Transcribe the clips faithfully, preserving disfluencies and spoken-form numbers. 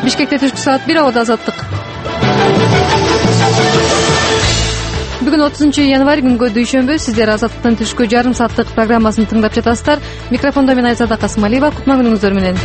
Бишкекте түшкү саат бир, абада азаттык. Бүгүн отузунчу январь, күнгө дүйшөмбү. Сиздер Азаттыктын түшкү жарым сааттык программасын тыңдап жатасыздар. Микрофондо мен Айзада Касымалиева. Кутман күнүңүздөр менен.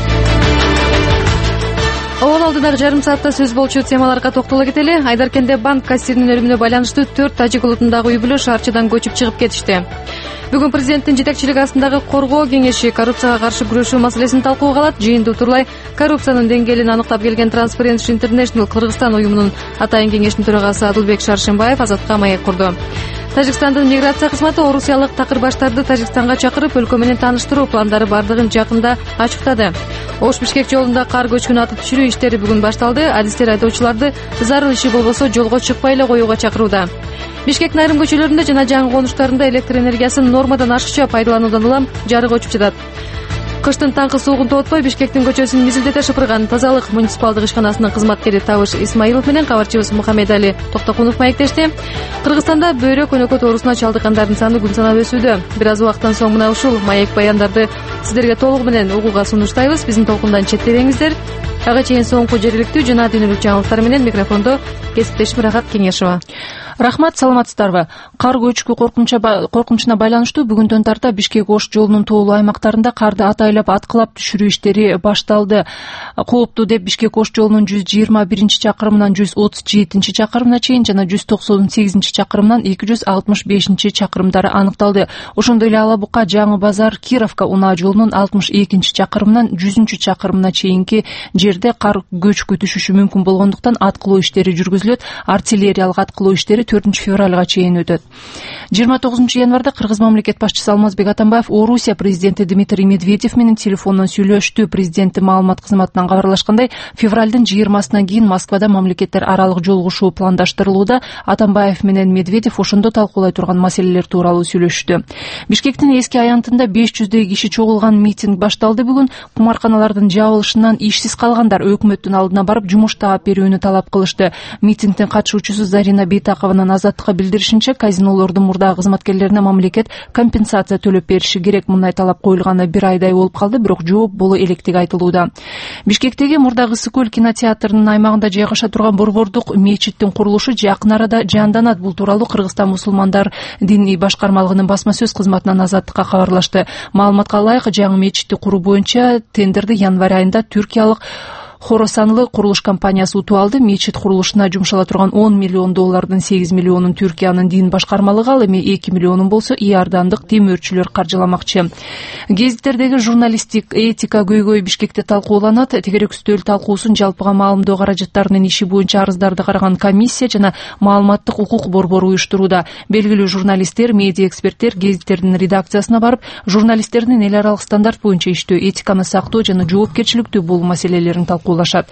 Обол алдыдагы жарым саатта сөз болчу темаларга токтоло кетели. Айдаркенде банк кассиринин өлүмүнө байланыштуу төрт тажик улутундагы үй бүлө шаарчыдан көчүп чыгып кетишти. Бүгүн президенттин жетекчилиги астындагы коргоо кеңеши коррупцияга каршы күрөшүү маселесин талкууга алат. Жыйынды утурлай коррупциянын деңгээлин аныктап келген Transparency International Кыргызстан уюмунун атайын кеңешинин төрагасы Адылбек Шаршембаев Азатка маек курду. Тажикстандын миграция кызматы орусиялык такырбаштарды Тажикстанга чакырып, өлкө менен тааныштыруу пландары бардыгын жакында ачыктады. Ош-Бишкек жолунда кар көчкүнү атып түшүрүү иштери бүгүн башталды. Адистер айдоочуларды зарыл иши болбосо жолго чыкпай эле коюуга чакырууда. Бишкектин айрым көчөлөрүндө жана жаңы конуштарында электр энергиясын нормадан ашыкча пайдалануудан улам жарык өчүп жатат. Кыштын таңкы суугун тоотпой Бишкектин көчөсүн мизилдете шыпырган тазалык муниципалдык ишканасынын кызматкери Табыш Исмаилов менен кабарчыбыз Мухаммедали Токтокунов маектешти. Кыргызстанда бөйрөк өнөкөт оорусуна чалдыккандардын саны күн санап өсүүдө. Бир аз убакыттан соң мына ушул маек баяндарды сиздерге толугу менен угууга сунуштайбыз. Биздин толкундан четтебеңиздер. Ага чейин соңку жергиликтүү жана дүйнөлүк жаңылыктар менен микрофондо кесиптешим Рахат Кеңешова. Рахмат, саламатсыздарбы? Кар көчкү коркунучуна байланыштуу бүгүндөн тарта Бишкек Ош жолунун тоолуу аймактарында карды атайлап аткылап түшүрүү иштери башталды. Кооптуу деп Бишкек Ош жолунун жүз жыйырма биринчи чакырымынан жүз отуз жетинчи чакырымына чейин жана жүз токсон сегизинчи чакырымынан эки жүз алтымыш бешинчи чакырымдары аныкталды. Ошондой эле Ала Бука Жаңы базар Кировка унаа жолунун алтымыш экинчи чакырымынан жүзүнчү чакырымына чейинки жерде кар көчкү түшүшү мүмкүн болгондуктан аткылоо иштери жүргүзүлөт. Артиллериялык аткылоо иштери төртүнчү февралга чейин өтөт. жыйырма тогузунчу январда Кыргыз мамлекет башчысы Алмазбек Атамбаев Орусия президенти Дмитрий Медведев менен телефондон сүйлөштү. Президенттин маалымат кызматынан кабарлашкандай, февралдын жыйырмасынан кийин Москвада мамлекеттер аралык жолугушуу пландаштырылууда. Атамбаев менен Медведев ошондо талкуулай турган маселелер тууралуу сүйлөшүштү. Бишкектин эски аянтында беш жүздөй киши чогулган митинг башталды бүгүн. Кумарканалардын жабылышынан ишсиз калгандар өкмөттүн алдына барып жумуш таап берүүнү талап кылышты. Митингдин катышуучусу Зарина Бейтакованын Азаттыкка билдиришинче, казинолордун мурдагы кызматкерлерине мамлекет компенсация төлөп бериши керек. Мындай талап коюлганы бир айдай болуп калды, бирок жооп боло электиги айтылууда. Бишкектеги мурдагы Ысык көл кинотеатрынын аймагында жайгаша турган борбордук мечиттин курулушу жакын арада жанданат. Бул тууралуу Кыргызстан мусулмандар диний башкармалыгынын басма сөз кызматынан Азаттыкка кабарлашты. Маалыматка ылайык, жаңы мечитти куруу боюнча тендерди январь айында түркиялык Хоросанлы курулуш компаниясы утуп алды. Мечит курулушуна жумшала турган он миллион доллардын сегиз миллионун Түркиянын дин башкармалыгы, ал эми эки миллионун болсо иордандык темирчүлөр каржыламакчы. Гезиттердеги журналистик этика көйгөй Бишкекте талкууланат. Тегерек үстөл талкуусун жалпыга маалымдоо каражаттарынын иши боюнча арыздарды караган комиссия жана маалыматтык укук борбору уюштурууда. Белгилүү журналисттер, медиа эксперттер гезиттердин редакциясына барып, журналисттердин эл аралык стандарт боюнча иштөө, этиканы сактоо жана жоопкерчиликтүү болуу маселелерин талкуулашат.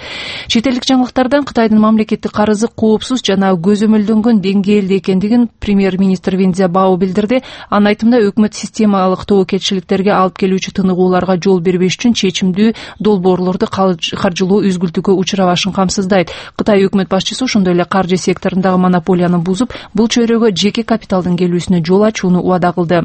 Чет элдик жаңылыктардан Кытайдын мамлекеттик карызы коопсуз жана көзөмөлдөнгөн деңгээлде экендигин премьер-министр Вен Цзябао билдирди. Анын айтымында, өкмөт системалык тобокелчиликтерге алып келүүчү тыныгууларга жол бербеш үчүн чечимдүү долбоорлорду каржылоо үзгүлтүүгө учурабашын камсыздайт. Кытай өкмөт башчысы ошондой эле каржы секторундагы монополияны бузуп, бул чөйрөгө жеке капиталдын келүүсүнө жол ачууну убада кылды.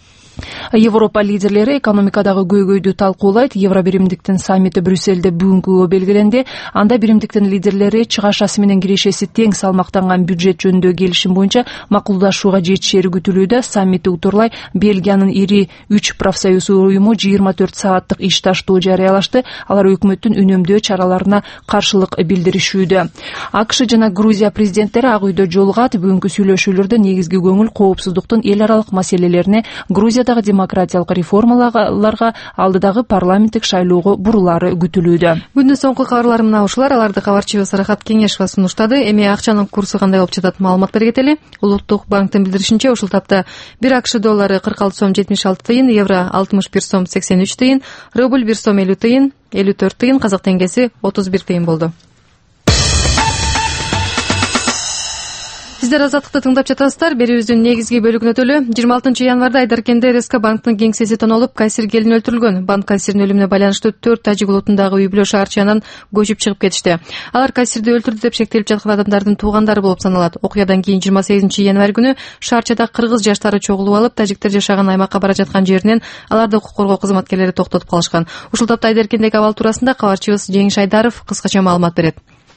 Европа лидерлери экономикадагы көйгөйдү талкуулайт. Евробиримдиктин саммити Брюссельде бүгүнкүгө белгиленди. Анда биримдиктин лидерлери чыгашасы менен кирешеси тең салмактанган бюджет жөнүндө келишим боюнча макулдашууга жетишери күтүлүүдө. Саммитти утурлай Бельгиянын ири үч профсоюз уюму жыйырма төрт сааттык иш таштоо жарыялашты. Алар өкмөттүн үнөмдөө чараларына каршылык билдиришүүдө. АКШ жана Грузия президенттери Ак үйдө жолугат. Бүгүнкү сүйлөшүүлөрдө негизги көңүл коопсуздуктун эл аралык маселелерине, Грузиядагы демократиялык реформаларга, алдыдагы парламенттик шайлоого бурулары күтүлүүдө. Күндүн соңку кабарлары мына ушулар. Аларды кабарчыбыз Рахат Кеңешова сунуштады. Эми акчанын курсу кандай болуп жатат, маалымат бергетели. Улуттук банктын билдиришинче, ушул тапта бир АКШ доллары кырк алты сом жетимиш алты тыйын, евро алтымыш бир сом сексен үч тыйын, рубль бир сом элүү тыйын, элүү төрт тыйын, казак теңгеси отуз бир тыйын болду. Сиздер Азаттыкты тыңдап жатасыздар. Берүүбүздүн негизги бөлүгүнө өтөлү. жыйырма алтынчы январда Айдаркенде РСК банктын кеңсеси тонолуп, кассир келин өлтүрүлгөн. Банк кассиринин өлүмүнө байланыштуу төрт Тажик улутундагы үй бүлө шаарчанан көчүп чыгып кетишти. Алар кассирди өлтүрдү деп шектелип жаткан адамдардын туугандары болуп саналат. Окуядан кийин жыйырма сегизинчи январь күнү шаарчада кыргыз жаштары чогулуп алып, тажиктер жашаган аймакка бара жаткан жеринен аларды укук коргоо кызматкерлери токтотуп калышкан. Ушул тапта Айдаркендеги абал туурасында кабарчыбыз Жеңиш Айдаров кыскача маалымат берет.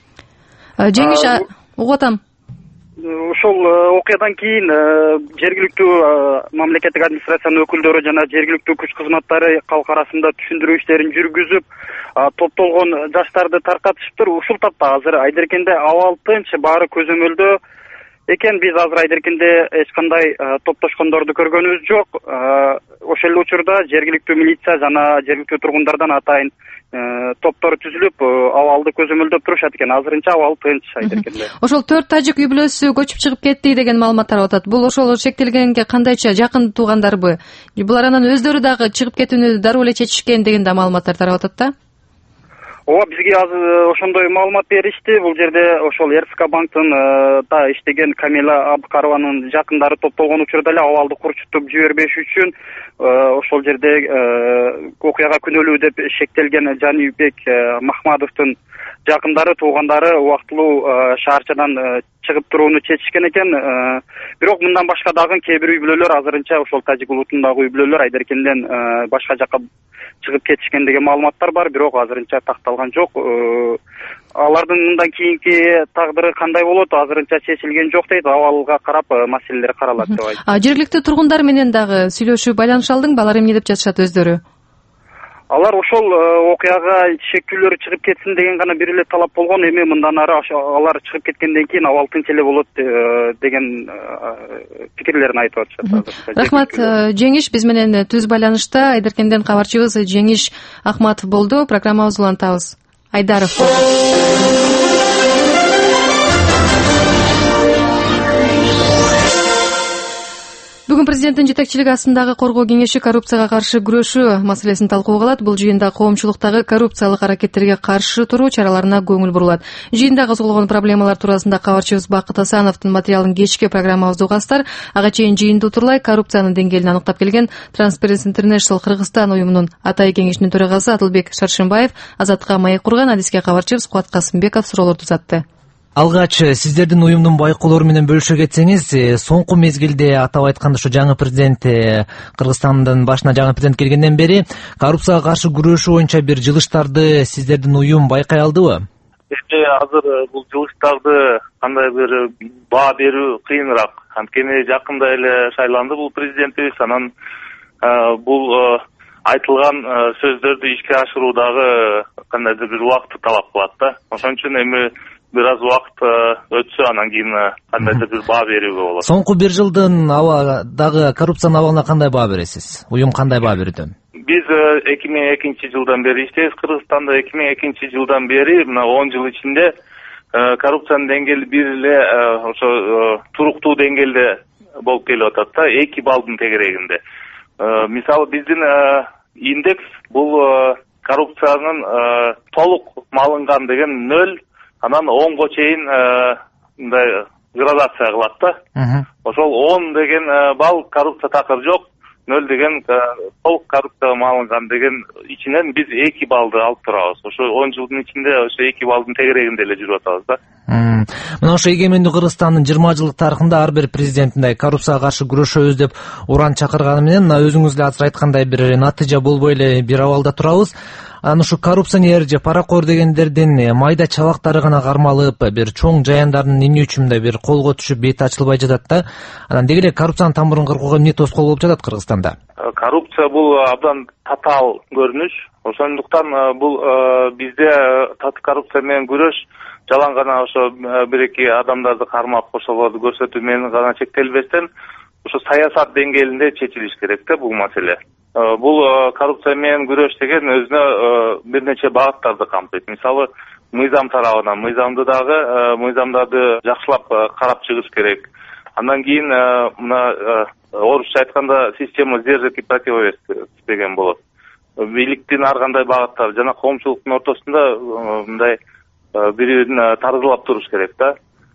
Жеңиш, угуп атам. Ошол окуядан кийин жергиликтүү мамлекеттик администрациянын өкүлдөрү жана жергиликтүү күч кызматтары калк арасында түшүндүрүү иштерин жүргүзүп, топтолгон жаштарды таркатышыптыр. Ушул тапта азыр Айдаркенде абал тынч, баары көзөмөлдө экен. Биз азыр Айдаркенде эч кандай топтошкондорду көргөнүбүз жок. Ошол эле учурда жергиликтүү милиция жана жергиликтүү тургундардан атайын топтор түзүлүп, абалды көзөмөлдөп турушат экен. Азырынча абал тынч Айдаркенде. Ошол төрт тажик үй бүлөсү көчүп чыгып кетти деген маалымат тарап атат. Бул ошол шектелгенге кандайча жакын туугандарбы? Булар анан өздөрү дагы чыгып кетүүнү дароо эле чечишкен деген да маалыматтар тарап атат да? Ооба, бизге азыр ошондой маалымат беришти. Бул жерде ошол РСК банктын да иштеген Камила Абкарованын жакындары топтолгон учурда эле абалды курчутуп жибербеш үчүн ошол жерде окуяга күнөөлүү деп шектелген Жанибек Махмадовдун жакындары, туугандары убактылуу шаарчадан чыгып турууну чечишкен экен. Бирок мындан башка дагы кээ бир үй бүлөлөр азырынча ошол Тажик улутундагы үй бүлөлөр Айдаркенден башка жакка чыгып кетишкен деген маалыматтар бар, бирок азырынча такталган жок. Алардын мындан кийинки тагдыры кандай болот, азырынча чечилген жок дейт. Абалга карап маселелер каралат деп айтты. А жергиликтүү тургундар менен дагы сүйлөшүп байланыша алдыңбы? Алар эмне деп жатышат өздөрү? Алар ошол окуяга шектүүлөр чыгып кетсин деген гана бир эле талап болгон. Эми мындан ары алар чыгып кеткенден кийин абал тынч эле болот деген пикирлерин айтып атышат. Рахмат, Жеңиш. Биз менен түз байланышта Айдаркенден кабарчыбыз Жеңиш Ахматов болду. Программабызды улантабыз. Айдаров. Бүгүн президенттин жетекчилиги астындагы коргоо кеңеши коррупцияга каршы күрөшүү маселесин талкууга алат. Бул жыйында коомчулуктагы коррупциялык аракеттерге каршы туруу чараларына көңүл бурулат. Жыйында козголгон проблемалар туурасында кабарчыбыз Бакыт Асановдун материалын кечки программабызда угасыздар. Ага чейин жыйынды утурлай коррупциянын деңгээлин аныктап келген Transparency International Кыргызстан уюмунун атай кеңешинин төрагасы Атылбек Шаршембаев Азаттыкка маек курган. Адиске кабарчыбыз Кубат Касымбеков суроолорду узатты. Алгач сиздердин уюмдун байкоолору менен бөлүшө кетсеңиз, соңку мезгилде атап айтканда ушу жаңы президент Кыргызстандын башына жаңы президент келгенден бери коррупцияга каршы күрөшүү боюнча бир жылыштарды сиздердин уюм байкай алдыбы? Эми азыр бул жылыштарды кандай бир баа берүү кыйыныраак. Анткени жакында эле шайланды бул президентибиз, анан бул айтылган сөздөрдү ишке ашыруудагы кандайдыр бир убакытты талап кылат да. Ошон үчүн эми бир аз убакыт өтсө, анан кийин кандайдыр бир баа берүүгө болот. Соңку бир жылдын дагы коррупциянын абалына кандай баа бересиз? Уюм кандай баа берүүдө? Биз эки миң экинчи жылдан бери иштейбиз Кыргызстанда. эки миң экинчи жылдан бери мына он жыл ичинде коррупциянын деңгээли бир эле ошо туруктуу деңгээлде болуп келип атат да, эки баллдын тегерегинде. Мисалы биздин индекс бул коррупциянын толук малынган деген нөл, анан онго чейин мындай градация кылат да. Ошол он деген балл коррупция такыр жок, нөл деген толук коррупцияга малынган деген ичинен биз эки баллды алып турабыз. Ошо он жылдын ичинде ошо эки баллдын тегерегинде эле жүрүп атабыз да. Мына ошо эгемендүү Кыргызстандын жыйырма жылдык тарыхында ар бир президент мындай коррупцияга каршы күрөшөбүз деп уран чакырганы менен мына өзүңүз эле азыр айткандай бир натыйжа болбой эле бир абалда турабыз. Анан ушу коррупционер же паракор дегендердин майда чабактары гана кармалып, бир чоң жаяндардын эмне үчүн мындай бир колго түшүп бети ачылбай жатат да. Анан деги эле коррупциянын тамырын кыркууга эмне тоскоол болуп жатат Кыргызстанда? Коррупция бул абдан татаал көрүнүш. Ошондуктан бул бизде коррупция менен күрөш жалаң гана ошо бир эки адамдарды кармап ошолорду көрсөтүү менен гана чектелбестен, ошо саясат деңгээлинде чечилиш керек да бул маселе. Бул коррупция менен күрөш деген өзүнө бир нече багыттарды камтыйт. Мисалы, мыйзам тарабынан мыйзамды дагы мыйзамдарды жакшылап карап чыгыш керек. Андан кийин мына орусча айтканда система сдержек и противовес деген болот. Бийликтин ар кандай багыттары жана коомчулуктун ортосунда мындай бири-бирин таразылап туруш керек да.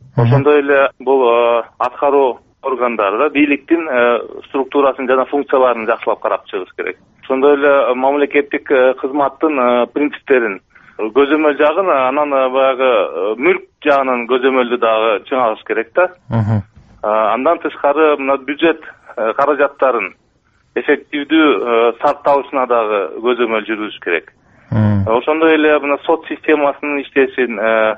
ошондой эле бул аткаруу органдары бийликтин структурасын жана функцияларын жакшылап карап чыгыш керек. Ошондой эле мамлекеттик кызматтын принциптерин, көзөмөл жагын, анан баягы мүлк жагынын көзөмөлдү дагы чыңалыш керек да. Андан тышкары мына бюджет каражаттарын эффективдүү сарпталышына дагы көзөмөл жүргүзүш керек. Ошондой эле мына сот системасынын иштешин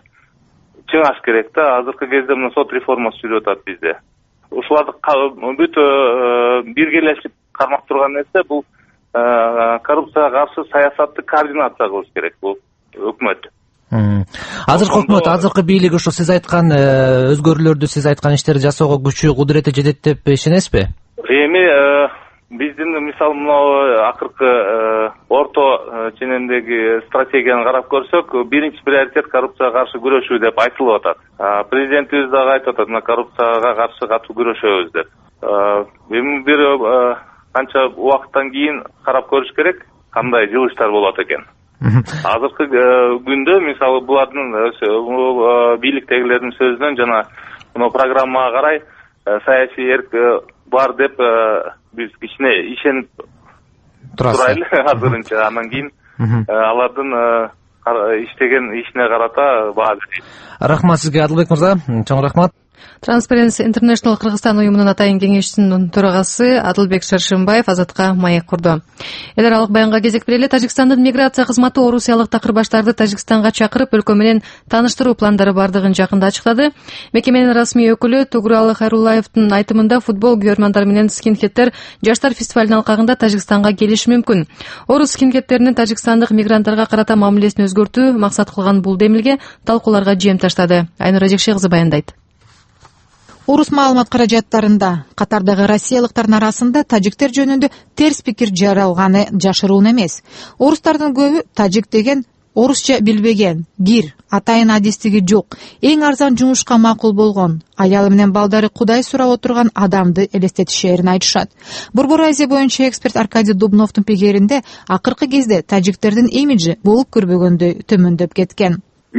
чыңаш керек да. Азыркы кезде мына сот реформасы жүрүп атат бизде. Ушуларды бүт биргелешип кармап турган нерсе бул коррупцияга каршы саясатты координация кылыш керек бул өкмөт. Азыркы өкмөт, азыркы бийлик ошо сиз айткан өзгөрүүлөрдү, сиз айткан иштерди жасоого күчү, кудурети жетет деп ишенесизби? Эми биздин мисалы мына акыркы орто ченемдеги стратегияны карап көрсөк, биринчи приоритет коррупцияга каршы күрөшүү деп айтылып атат. Президентибиз дагы айтып атат, мына коррупцияга каршы катуу күрөшөбүз деп. Эми бир канча убакыттан кийин карап көрүш керек, кандай жылыштар болот экен. Азыркы күндө мисалы булардын бийликтегилердин сөзүнөн жана мына программага карай саясий эрк бар деп биз кичине ишенип турайлы азырынча. Андан кийин алардын иштеген ишине карата баа берейт. Рахмат сизге, Адылбек мырза. Чоң рахмат. Transparency International Кыргызстан уюмунун атайын кеңешчисинин төрагасы Адылбек Шаршымбаев Азатка маек курду. Эл аралык баянга кезек берели. Тажикстандын миграция кызматы орусиялык такырбаштарды Тажикстанга чакырып, өлкө менен тааныштыруу пландары бардыгын жакында ачыктады. Мекеменин расмий өкүлү Тугуралы Хайруллаевдин айтымында футбол күйөрмандар менен скинхедтер жаштар фестивалынын алкагында Тажикстанга келиши мүмкүн. Орус скинхедтеринин тажикстандык мигранттарга карата мамилесин өзгөртүү максат кылган бул демилге талкууларга жем таштады. Айнура Жекше кызы баяндайт. Орус маалымат каражаттарында катардагы россиялыктардын арасында тажиктер жөнүндө терс пикир жаралганы жашыруун эмес. Орустардын көбү тажик деген орусча билбеген, кир, атайын адистиги жок, эң арзан жумушка макул болгон, аялы менен балдары кудай сурап отурган адамды элестетишерин айтышат. Борбор Азия боюнча эксперт Аркадий Дубновдун пикиринде акыркы кезде тажиктердин имиджи болуп көрбөгөндөй төмөндөп кеткен.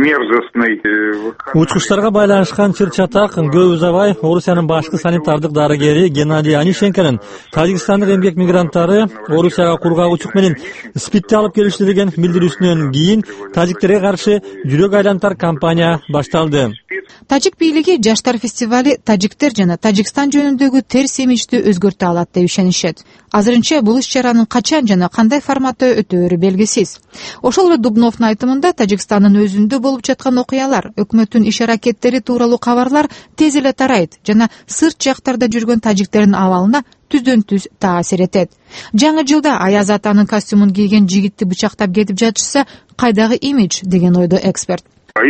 Учкучтарга байланышкан чыр-чатак көп узабай Орусиянын башкы санитардык дарыгери Геннадий Анишенконун Тажикстандык эмгек мигранттары Орусияга кургагучук менен спидти алып келишти деген билдирүүсүнөн кийин тажиктерге каршы жүрөк айлантар кампания башталды. Тажик бийлиги жаштар фестивали тажиктер жана Тажикстан жөнүндөгү терс имиджди өзгөртө алат деп ишенишет. Азырынча бул иш-чаранын качан жана кандай форматта өтөөрү белгисиз. Ошол эле Дубновдун айтымында Тажикстандын өзүндө болуп жаткан окуялар, өкмөттүн иш-аракеттери тууралуу кабарлар тез эле тарайт жана сырт жактарда жүргөн тажиктердин абалына түздөн-түз таасир этет. Жаңы жылда Аяз атанын костюмун кийген жигитти бычактап кетип жатышса, кайдагы имидж деген ойдо эксперт.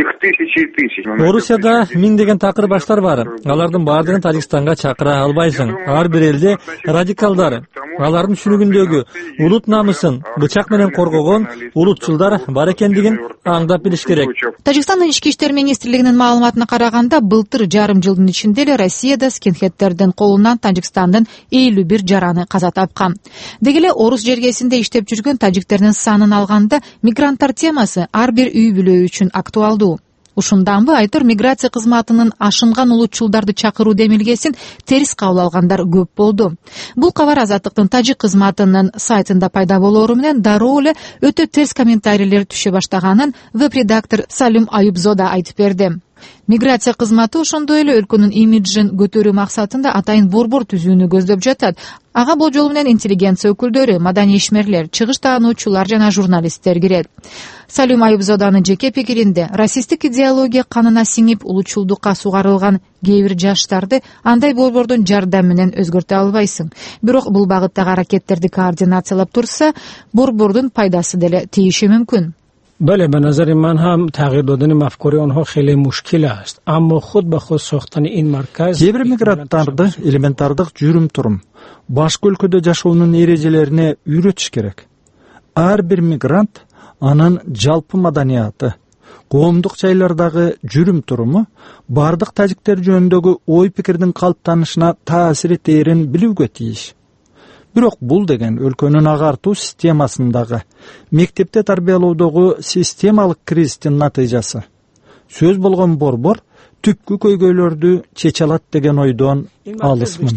Орусияда миңдеген такырбаштар бар. Алардын баардыгын Тажикстанга чакыра албайсың. Ар бир элде радикалдар, алардын түшүнүгүндөгү улут намысын бычак менен коргогон улутчулдар бар экендигин аңдап билиш керек. Тажикстандын ички иштер министрлигинин маалыматына караганда, былтыр жарым жылдын ичинде эле Россияда скинхедтердин колунан Тажикстандын элүү бир жараны каза тапкан. Деги эле орус жергесинде иштеп жүргөн тажиктердин санын алганда, мигранттар темасы ар бир үй бүлө үчүн актуалдуу. Ушунданбы айтор миграция кызматынын ашынган улутчулдарды чакыруу демилгесин терс кабыл алгандар көп болду. Бул кабар Азаттыктын тажик кызматынын сайтында пайда болоору менен дароо эле өтө терс комментарийлер түшө баштаганын веб-редактор Салим Аюбзода айтып берди. Миграция кызматы ошондой эле өлкөнүн имиджин көтөрүү максатында атайын борбор түзүүнү көздөп жатат. Ага бул жолу менен интеллигенция өкүлдөрү, маданий ишмерлер, чыгыш таануучулар жана журналисттер кирет. Салим Аюбзоданын жеке пикиринде, расисттик идеология канына сиңип улутчулдукка сугарылган кээ бир жаштарды андай борбордун жардамы менен өзгөртө албайсың. Бирок бул багыттагы аракеттерди координациялап турса, борбордун пайдасы деле тийиши мүмкүн. بله به نظر من هم تغییر دادن مفکوره آنها خیلی مشکل است اما خود به خود ساختن این مرکز кейбір мигранттарды элементардык жүрүм турум башка өлкөдө жашоонун эрежелерине үйрөтүш керек. Ар бир мигрант анын жалпы маданияты, коомдук жайлардагы жүрүм туруму бардык тажиктер жөнүндөгү ой пикирдин калыптанышына таасир этээрин билүүгө тийиш. Бирок бул деген өлкөнүн агартуу системасындагы, мектепте тарбиялоодогу системалык кризистин натыйжасы. Сөз болгон борбор түпкү көйгөйлөрдү чече алат деген ойдон алысмын.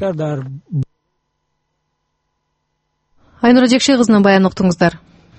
Айнура Жекши кызынын баянын уктуңуздар.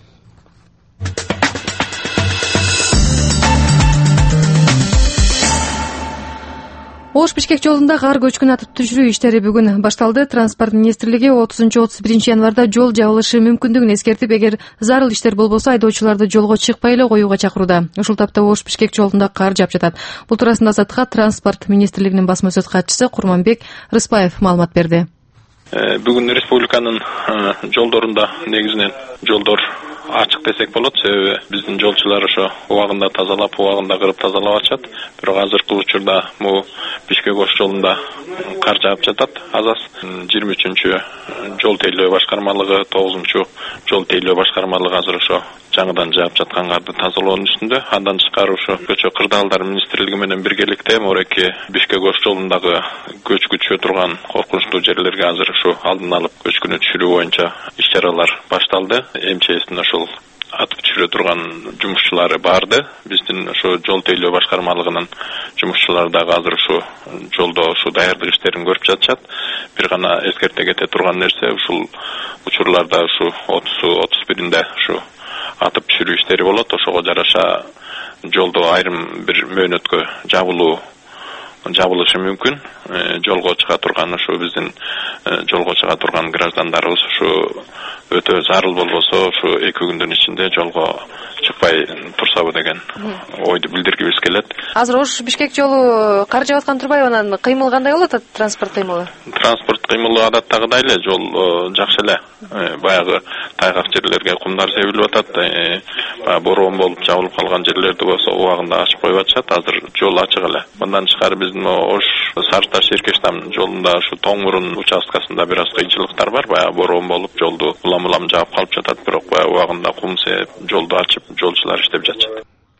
Ош-Бишкек жолунда кар көчкүн атып түшүрүү иштери бүгүн башталды. Транспорт министрлиги отузунчу отуз биринчи январда жол жабылышы мүмкүндүгүн эскертип, эгер зарыл иштер болбосо айдоочуларды жолго чыкпай эле коюуга чакырууда. Ушул тапта Ош-Бишкек жолунда кар жаап жатат. Бул туурасында Азаттыкка Транспорт министрлигинин басма сөз катчысы Курманбек Рыспаев маалымат берди. Бүгүн республиканын жолдорунда негизинен жолдор ачык десек болот, себеби биздин жолчулар ошо убагында тазалап, убагында кырып тазалап атышат. Бирок азыркы учурда бул Бишкек-Ош жолунда кар жаап жатат. Азаз жыйырма үчүнчү жол тейлөө башкармалыгы, тогузунчу жол тейлөө башкармалыгы азыр ошо жаңыдан жаап жаткан карды тазалоонун үстүндө. Андан тышкары ошо көчө кырдаалдар министрлиги менен биргеликте мореки Бишкек-Ош жолундагы көчкү түшө турган коркунучтуу жерлерге азыр ошо алдын алып көчкүнү түшүрүү боюнча иш-чаралар башталды. МЧСтин ошол атып түшүрө турган жумушчулары барды. Биздин ошо жол тейлөө башкармалыгынын жумушчулары дагы азыр ушул жолдо ушу даярдык иштерин көрүп жатышат. Бир гана эскерте кете турган нерсе, ушул учурларда ушу отузу отуз биринде ушу атып түшүрүү иштери болот. Ошого жараша жолдо айрым бир мөөнөткө жабылуу жабылышы мүмкүн. Жолго чыга турган ушу биздин жолго чыга турган граждандарыбыз ушу өтө зарыл болбосо ушу эки күндүн ичинде жолго чыкпай турсабы деген ойду билдиргибиз келет. Азыр Ош-Бишкек жолу кар жаап аткан турбайбы? Анан кыймыл кандай болот? Транспорт кыймылы? Транспорт кыймылы адаттагыдай эле, жол жакшы эле. Баягы тайгак жерлерге кумдар себилип атат. Баягы бороон болуп жабылып калган жерлерди болсо убагында ачып коюп атышат. Азыр жол ачык эле. Мындан тышкары биздин Ош Сары Таш Эркештам жолунда ушу Тоң Мурун участкасында бир аз кыйынчылыктар бар. Баягы бороон болуп жолду улам-улам жаап калып жатат, бирок баягы убагында кум сээп жолду ачып жолчулар иштеп жатышат.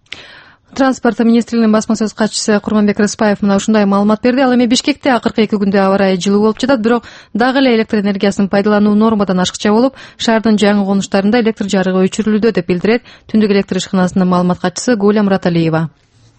Транспорт министрлигинин басма сөз катчысы Курманбек Рыспаев мына ушундай маалымат берди. Ал эми Бишкекте акыркы эки күндө аба ырайы жылуу болуп жатат, бирок дагы эле электр энергиясын пайдалануу нормадан ашыкча болуп, шаардын жаңы конуштарында электр жарыгы өчүрүлүүдө деп билдирет Түндүк электр ишканасынын маалымат катчысы Гуля Мураталиева.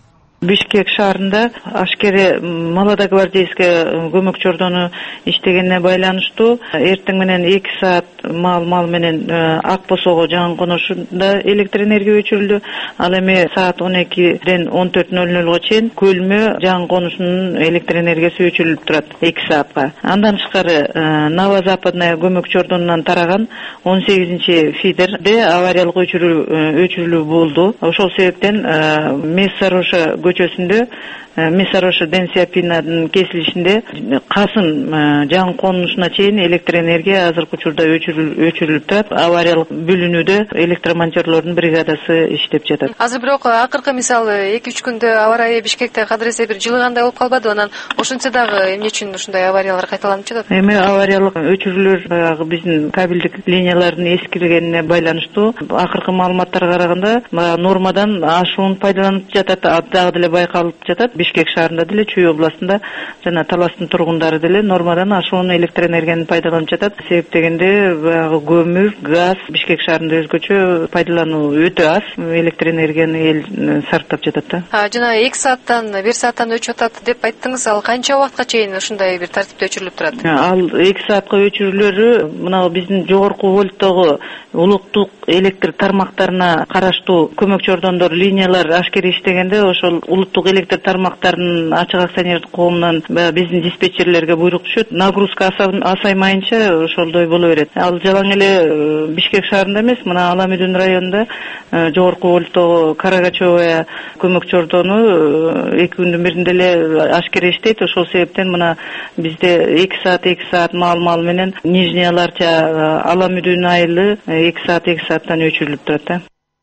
Бишкек шаарында ашкере молодогвардейский көмөк чордону иштегенине байланыштуу эртең менен эки саат мал-мал менен Ак Босого жаңы конушунда электр энергия өчүрүлдү. Ал эми саат он экиден он төрт ноль нолго чейин Көлмө жаңы конушунун электр энергиясы өчүрүлүп турат эки саатка. Андан тышкары Ново-Западная көмөк чордонунан тараган он сегизинчи фидерде авариялык өчүрүү өчүрүлүү болду. Ошол себептен Мессароша көчөсүндө Мессароша Денсиапинадын кесилишинде Касым жаңы конушуна чейин электр энергия азыркы учурда өчүрүлүп турат. Авариялык бүлүнүүдө электромонтёрлордун бригадасы иштеп жатат. Азыр бирок акыркы мисалы эки үч күндө аба ырайы Бишкекте кадыр эсе бир жылыгандай болуп калбады. Анан ошентсе дагы эмне үчүн ушундай авариялар кайталанып жатат? Эми авариялык өчүрүүлөр баягы биздин кабелдик линиялардын эскиргенине байланыштуу. Акыркы маалыматтарга караганда нормадан ашуун пайдаланып жатат, дагы деле байкалып жатат. Бишкек шаарында деле, Чүй областында жана Таластын тургундары деле нормадан ашуун электр энергияны пайдаланып жатат. Себеп дегенде баягы көмүр, газ Бишкек шаарында өзгөчө пайдалануу өтө аз, электр энергияны эл сарптап жатат да. Жана эки сааттан бир сааттан өчүп атат деп айттыңыз. Ал канча убакытка чейин ушундай бир тартипте өчүрүлүп турат? Ал эки саатка өчүрүүлөрү мына биздин жогорку вольттогу улуттук электр тармактарына караштуу көмөк чордондор, линиялар ашкере иштегенде ошол улуттук электр тармактарынын ачык акционердик коомунан биздин диспетчерлерге буйрук түшөт. Нагрузка асаймайынча ошолдой боло берет. Ал жалаң эле Бишкек шаарында эмес, мына Аламүдүн районунда жогорку вольттогу Карагачевая көмөк чордону эки күндүн биринде эле ашкере иштейт. Ошол себептен мына бизде эки саат эки саат маал-мал менен Нижняя Ларча Аламүдүн айылы эки саат эки сааттан өчүрүлүп турат да.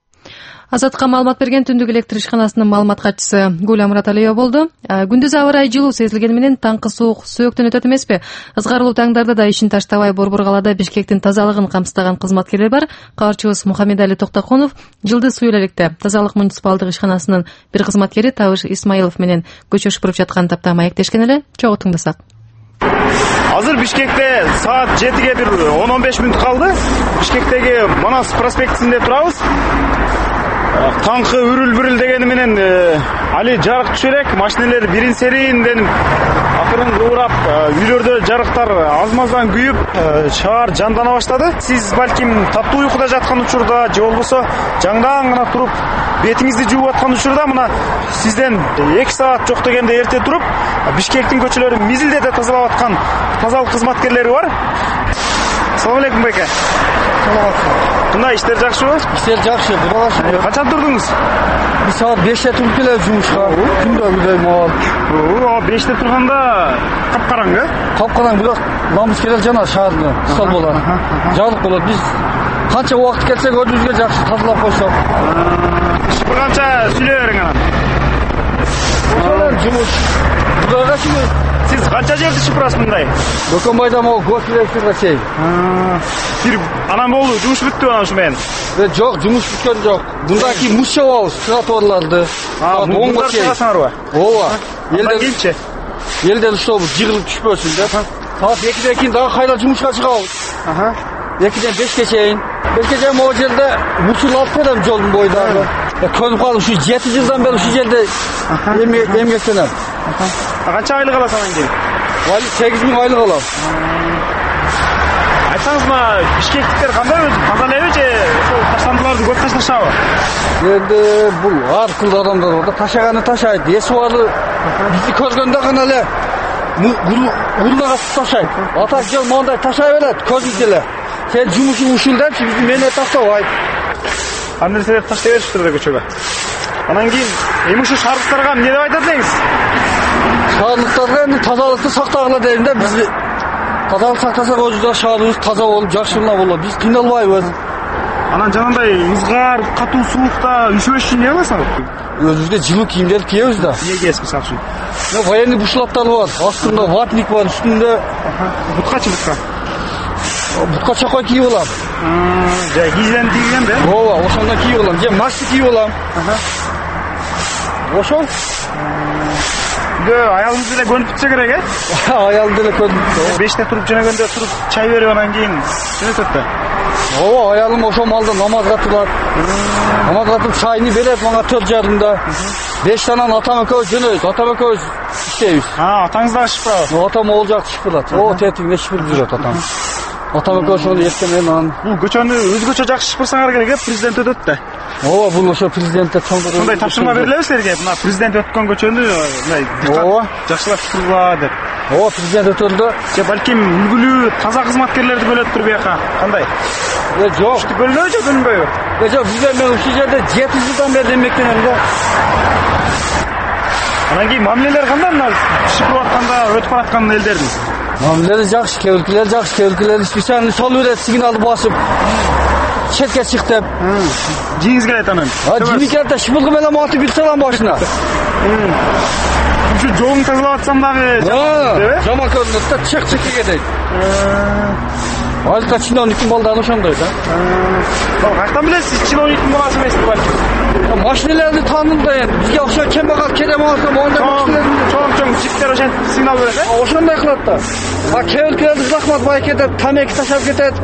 Азатка маалымат берген Түндүк электр ишканасынын маалымат катчысы Гуля Мураталиева болду. Күндүз аба ырайы жылуу сезилгени менен таңкы суук сөөктөн өтөт эмеспи? Ызгарылуу таңдарда да ишин таштабай Борбор калаада Бишкектин тазалыгын камсыздаган кызматкерлер бар. Кабарчыбыз Мухаммедали Токтоконов Жылдыз суу электе тазалык муниципалдык ишканасынын бир кызматкери Табыш Исмаилов менен көчө шыпырып жаткан тапта маектешкен эле. Чогуу тыңдасак. Азыр Бишкекте саат жетиге бир он он беш мүнөт калды. Бишкектеги Манас проспектисинде турабыз. таңкы үрүл бүрүл дегени менен али жарык түшө элек, машиналер бирин серийинден акырын кыбырап, үйлөрдө жарыктар азмаздан күйүп, шаар жандана баштады. Сиз балким таттуу уйкуда жаткан учурда же болбосо жаңдан гана туруп бетиңизди жууп аткан учурда мына сизден эки саат жок дегенде эрте туруп Бишкектин көчөлөрүн мизилдете тазалап аткан тазалык кызматкерлери бар. Assalamu alaykum байке. Кандай иштер жакшыбы? Иштер жакшы, Кудайга шүкүр. Качан турдуңуз? Биз саат беште туруп келебиз жумушка. Күндөгүдөй могул. Оо, беште турганда капкараңгы? Капкараң, бирок намыс келе жана шаарды, стол болот. Жарык болот. Биз канча убакыт келсек өзүбүзгө жакшы тазалап койсок. Шыпырганча сүйлөй бериң анан. Ошолор жумуш. Кудайга шүкүр. Сиз канча жерди шыпырасыз мындай? Доконбайда могу госпитальга чейин. Бир анан болду, жумуш бүттү анан ушу менен. Жок, жумуш бүткөн жок. Мындан кийин муз чабабыз, тротуарларды. Оңго чыгасыңарбы? Ооба. Элден кийинчи. Элден уштабыз, жыгылып түшпөсүн деп. Саат экиден кийин дагы кайра жумушка чыгабыз. Аха. экиден бешке чейин. Бешке чейин могу жерде мусул алып берем жолдун бойдагы. Көрүп калып, ушу жети жылдан бери ушу жерде эмгектенем. Канча айлык аласың анан кийин? Айлык сегиз миң айлык алам. Айтсаңызма, бишкектиктер кандай өзү таза элеби же ошол таштандыларды көп ташташабы? Эми бул ар кылды адамдар бар да, ташаганы ташайт, эси бары бизди көргөндө гана эле урнага ташайт. Атак жол мондай ташай берет, көзүң эле. Сен жумушуң ушул депчи, бизди менен таштабайт. Аны нерселерди таштай беришиптир да көчөгө. Анан кийин эми ушу шаардыктарга эмне деп айтат элеңиз? Шаардыктарга эми тазалыкты сактагыла дейм да, биз тазалык сактасак өзүбүз шаарыбыз таза болуп, жакшы гана болот. Биз кыйналбайбыз. Анан жанагындай ызгар, катуу суулукта üşүбөш үчүн эмне кыласың? Өзүбүзгө жылуу кийимдерди кийебиз да. Эмне кийесиз мисалы үчүн? Военный бушлаттар бар, астында ватник бар, үстүндө буткачы бутка. Бутка чокой кийип алам. Же кийген тийген да? Ооба, ошондон кийип алам. Же макси кийип алам. Ошол. Үйдө аялыңыз деле көнүп бүтсө керек, э? Аялым деле көнүп. беште туруп жөнөгөндө туруп чай берип анан кийин жөнөтөт да. Ооба, аялым ошол малда намазга турат. Намазга туруп чайны берет мага төрт жарымда. бештен атам экөөбүз жөнөйбүз. Атам экөөбүз иштейбиз. А, атаңыз дагы шыпырабы? Атам могул жакты шыпырат. О, тетигине шыпырып жүрөт атам. Атам экөөбүз ошону эртемен анан. Бул көчөнү өзгөчө жакшы шыпырсаңар керек, э? Президент өтөт да. Ооба, бул ошо президентте чоңдор. Мындай тапшырма берилеби силерге? Мына президент өткөн көчөнү мындай ооба, жакшылап шыпырба деп. Ооба, президент өтөлдү. Же балким үлгүлүү таза кызматкерлерди бөлөттүр бияка. Кандай? Э, жок. Ушты бөлөнөбү же бөлүнбөйбү? Э, жок, биз мен ушул жерде жети жылдан бери эмгектенем да. Анан кийин мамилелер кандай мына шыпырып атканда өтүп бараткан элдердин? Мамилелери жакшы, кебилкелери жакшы, кебилкелери специальный салып берет, сигнал басып. Четке чык деп. Жиңиз келет анан. А, жини келет да шыпылгы менен матып бир салам башына. Ушу жолун тазалап атсам дагы жаман көрүнөт да, чек-чекке кетет. Алта чиновниктин балдары ошондой да. Ал каяктан билесиз чиновниктин баласы эмести балким? Машиналерди таанын да эми. Бизге окшош кембагал керем алса, мондай машиналерди чоң-чоң жиптер ошентип сигнал берет, э? Ошондой кылат да. А кебилкелерди захмат байке деп тамеки ташап кетет.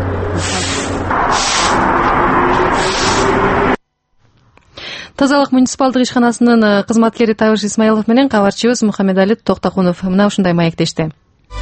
Тазалык муниципалдык ишканасынын кызматкери Табыш Исмаилов менен кабарчыбыз Мухаммедали Токтокунов мына ушундай маектешти.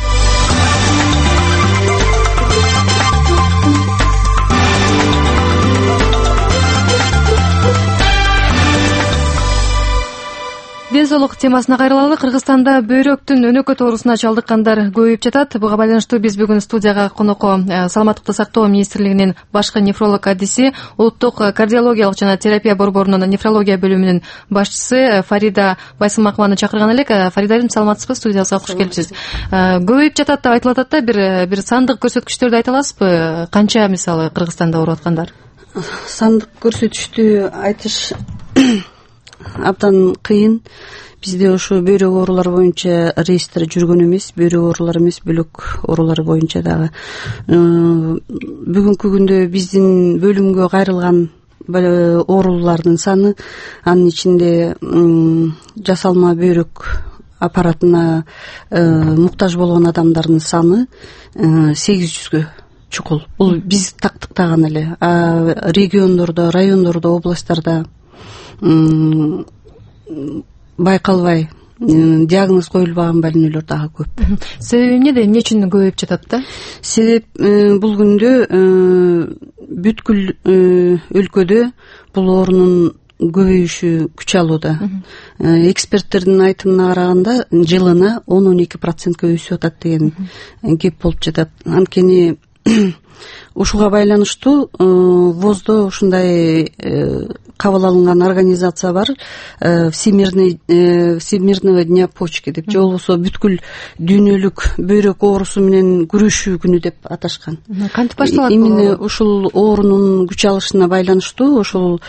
Ден соолук темасына кайрылалы. Кыргызстанда бөйрөктүн өнөкөт оорусуна чалдыккандар көбөйүп жатат. Буга байланыштуу биз бүгүн студияга конокко Саламаттыкты сактоо министрлигинин башкы нефролог адиси, улуттук кардиологиялык жана терапия борборунун нефрология бөлүмүнүн башчысы Фарида Байсымакованы чакырган элек. Фарида айым, саламатсызбы? Студиябызга куш келипсиз. Көбөйүп жатат деп айтылып атат да, бир бир сандык көрсөткүчтөрдү айта аласызбы? Канча мисалы Кыргызстанда ооруп аткандар? Сандык көрсөтүштү айтыш абдан кыйын. Бизде ушу бөйрөк оорулары боюнча реестр жүргөн эмес, бөйрөк оорулары эмес, бөлөк оорулары боюнча дагы. Бүгүнкү күндө биздин бөлүмгө кайрылган оорулардын саны, анын ичинде жасалма бөйрөк аппаратына муктаж болгон адамдардын саны сегиз жүзгө чукул. Бул биз тактыктаган эле. А региондордо, райондордо, областтарда байкалбай диагноз коюлбаган больнойлор дагы көп. Себеби эмнеде, эмне үчүн көбөйүп жатат да? Себеп бул күндө бүткүл өлкөдө бул оорунун көбөйүшү күч алууда. Эксперттердин айтымына караганда жылына он он эки процентке өсүп атат деген кеп болуп жатат. Анткени ушуга байланыштуу воздо ушундай кабыл алынган организация бар, всемирный всемирного дня почки деп, же болбосо бүткүл дүйнөлүк бөйрөк оорусу менен күрөшүү күнү деп аташкан. Кантип башталат? Именно ушул оорунун күч алышына байланыштуу ошол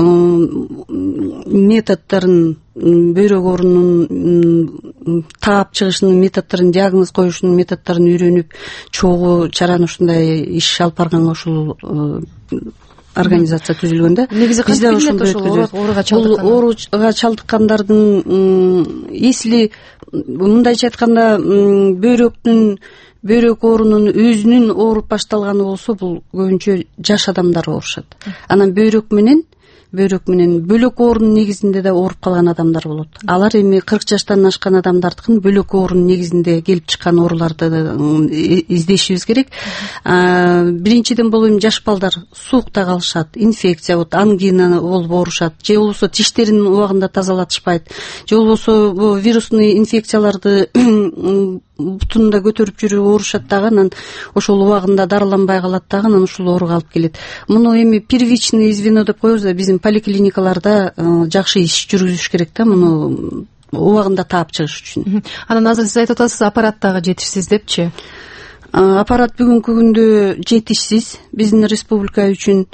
методдорун, бөйрөк оорунун таап чыгышынын методдорун, диагноз коюшунун методдорун үйрөнүп, чогуу чараны ушундай иш алып барганга ушул организация түзүлгөн да. Негизи кантип билет ошол ооруга чалдыккан? Бул ооруга чалдыккандардын, если мындайча айтканда, бөйрөктүн бөйрөк оорунун өзүнүн ооруп башталганы болсо, бул көбүнчө жаш адамдар оорушат. Анан бөйрөк менен бөйрөк менен бөлөк оорунун негизинде да ооруп калган адамдар болот. Алар эми кырк жаштан ашкан адамдардыкын бөлөк оорунун негизинде келип чыккан ооруларды издешибиз керек. Биринчиден бул эми жаш балдар суукта калышат, инфекция, вот ангина болуп оорушат, же болбосо тиштерин убагында тазалатышпайт, же болбосо бу вирусный инфекцияларды бутунда көтөрүп жүрүп оорушат дагы, анан ошол убагында дарыланбай калат дагы, анан ушул ооруга алып келет. Муну эми первичный звено деп коебуз да, биздин поликлиникаларда жакшы иш жүргүзүш керек да, муну убагында таап чыгыш үчүн. Анан азыр сиз айтып атасыз, аппарат дагы жетишсиз депчи? Аппарат бүгүнкү күндө жетишсиз биздин республика үчүн.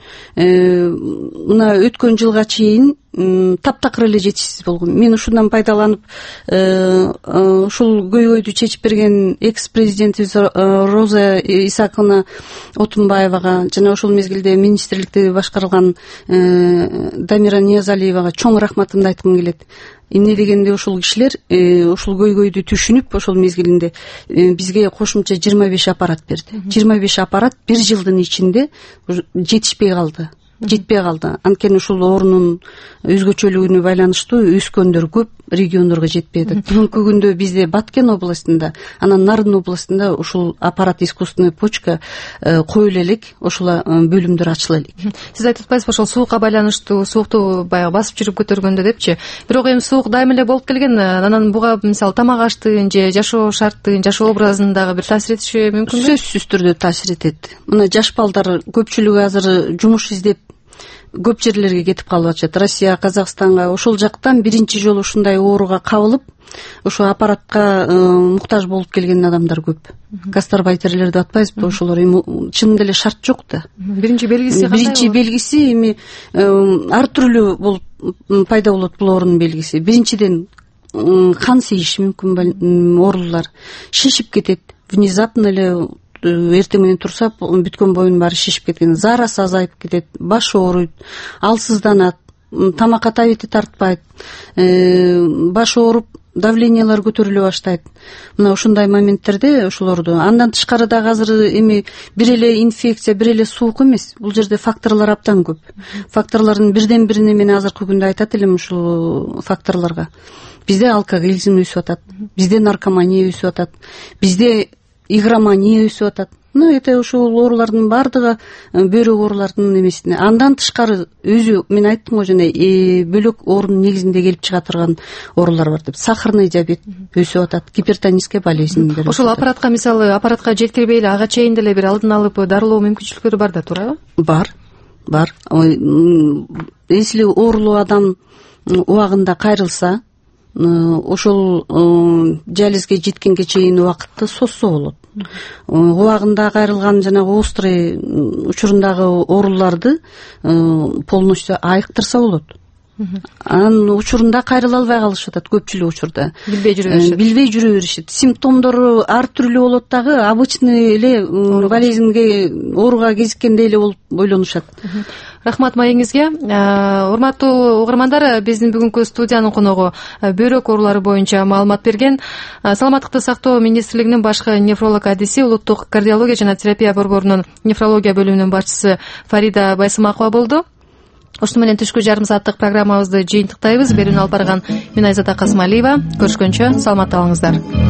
Мына өткөн жылга чейин таптакыр эле жетишсиз болгон. Мен ушундан пайдаланып, ушул көйгөйдү чечип берген экс-президентибиз Роза Исаковна Отунбаевага жана ошол мезгилде министрликти башкарган Дамира Ниязалиевага чоң рахматымды айткым келет. Эмне дегенде ушул кишилер ушул көйгөйдү түшүнүп, ошол мезгилинде бизге кошумча жыйырма беш аппарат берди. жыйырма беш аппарат бир жылдын ичинде жетишпей калды. жетпей калды. Анткени ушул оорунун өзгөчөлүгүнө байланыштуу өскөндөр көп, региондорго жетпей атат. Бүгүнкү күндө бизде Баткен областында, анан Нарын областында ушул аппарат искусственная почка коюла элек, ошол бөлүмдөр ачыла элек. Сиз айтып атпайсызбы, ошол суукка байланыштуу, суукту баягы басып жүрүп көтөргөндө депчи? Бирок эми суук дайыма эле болуп келген, анан буга мисалы тамак аштын же жашоо шарттын, жашоо образын дагы бир таасир этиши мүмкүнбү? Сөзсүз түрдө таасир этет. Мына жаш балдар көпчүлүгү азыр жумуш издеп көп жерлерге кетип калып атышат. Россия, Казакстанга, ошол жактан биринчи жолу ушундай ооруга кабылып, ошо аппаратка муктаж болуп келген адамдар көп. Гастарбайтерлер деп атпайбызбы, ошолор эми чынында эле шарт жок да. Биринчи белгиси кандай? Биринчи белгиси эми ар түрлүү болуп пайда болот бул оорунун белгиси. Биринчиден кан сейиши мүмкүн оорулар, шишип кетет, внезапно эле эртең менен турса бүткөн боюнун баары шишип кеткен, заарасы азайып кетет, баш ооруйт, алсызданат, тамакка табити тартпайт, баш ооруп, давлениялар көтөрүлө баштайт. Мына ушундай моменттерде ошолорду. Андан тышкары дагы азыр эми бир эле инфекция, бир эле суук эмес, бул жерде факторлор абдан көп. Факторлордун бирден бирине мен азыркы күндө айтат элем ушул факторлорго. Бизде алкоголизм өсүп атат, бизде наркомания өсүп атат, бизде игромания өсүп атат. Ну, это ошол оорулардын бардыгы бөйрөк оорулардын эмесине. Андан тышкары өзү мен айттым го жана бөлөк оорунун негизинде келип чыга турган оорулар бар деп. Сахарный диабет өсүп атат, гипертоническая болезнь. Ошол аппаратка, мисалы, аппаратка жеткирбей эле ага чейин деле бир алдын алып дарылоо мүмкүнчүлүктөрү бар да, туурабы? Бар, бар. Если оорулуу адам убагында кайрылса, ошол диализге жеткенге чейин убакытты созсо болот. Убагында кайрылган жанагы острый учурундагы ооруларды полностью айыктырса болот. Анын учурунда кайрыла албай калышып атат көпчүлүк учурда. Билбей жүрө беришет. Билбей жүрө беришет. Симптомдору ар түрлүү болот дагы, обычный эле болезньге, ооруга кезиккендей эле болуп ойлонушат. Рахмат маегиңизге. Урматтуу угармандар, биздин бүгүнкү студиянын коногу бөйрөк оорулары боюнча маалымат берген Саламаттыкты сактоо министрлигинин башкы нефролог адиси, улуттук кардиология жана терапия борборунун нефрология бөлүмүнүн башчысы Фарида Байсымакова болду. ушуну менен түшкү жарым сааттык программабызды жыйынтыктайбыз. Берүүнү алып барган мен Айзада Касымалиева. Көрүшкөнчө саламатта болуңуздар.